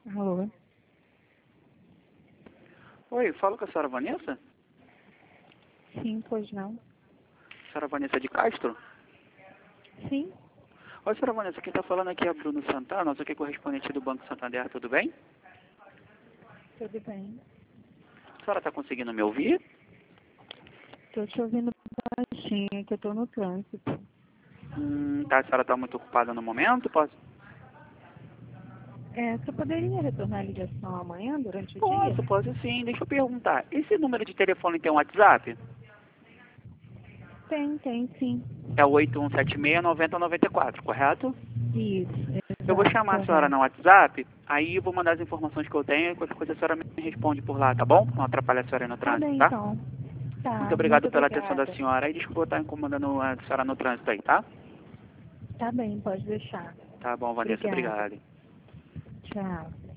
Alô? Oi, falo com a senhora Vanessa? Sim, pois não? Senhora Vanessa de Castro? Sim, Oi, senhora Vanessa, quem está falando aqui é Bruno Santana, nosso aqui correspondente do Banco Santander, tudo bem? tudo bem. A senhora está conseguindo me ouvir? Estou te ouvindo baixinho, que eu estou no trânsito. Tá, a senhora está muito ocupada no momento? Posso? Você poderia retornar a ligação amanhã, durante o dia? Posso sim. Deixa eu perguntar, esse número de telefone tem um WhatsApp? Tem sim. É o 8176-9094, correto? Isso, Eu vou exato, chamar a senhora correto. no WhatsApp, aí eu vou mandar as informações que eu tenho, e qualquer coisa a senhora me responde por lá, tá bom? Não atrapalha a senhora aí no Tá trânsito, bem, tá? então. Muito Tá, muito obrigado pela atenção da obrigada. senhora e desculpa eu estar incomodando a senhora no trânsito aí, tá? Tá bem, pode deixar. Tá bom, Vanessa, Obrigada. obrigado. Tchau.